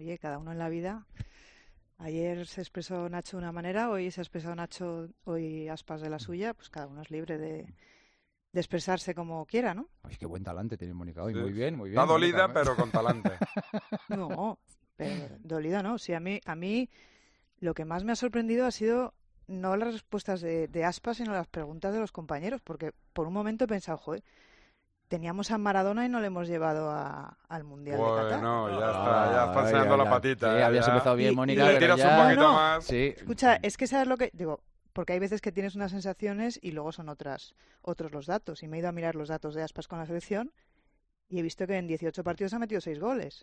oye, cada uno en la vida. Ayer se expresó Nacho de una manera, hoy se ha expresado Nacho, hoy Aspas de la suya, pues cada uno es libre de expresarse como quiera, ¿no? Ay, qué buen talante tiene Mónica hoy. Sí. Muy bien, Está dolida, Mónica. pero con talante. No, pero dolida no. Sí, a mí lo que más me ha sorprendido ha sido no las respuestas de Aspas, sino las preguntas de los compañeros, porque por un momento he pensado, joder, teníamos a Maradona y no le hemos llevado al Mundial de Qatar. Bueno, ya está Ay, enseñando ay, la ay. patita. Sí, habías ya. empezado bien, Y Mónica, Le pero tiras ya... un poquito No, no, más. Sí. escucha, es que sabes lo que digo, porque hay veces que tienes unas sensaciones y luego son otros los datos. Y me he ido a mirar los datos de Aspas con la selección y he visto que en 18 partidos ha metido 6 goles.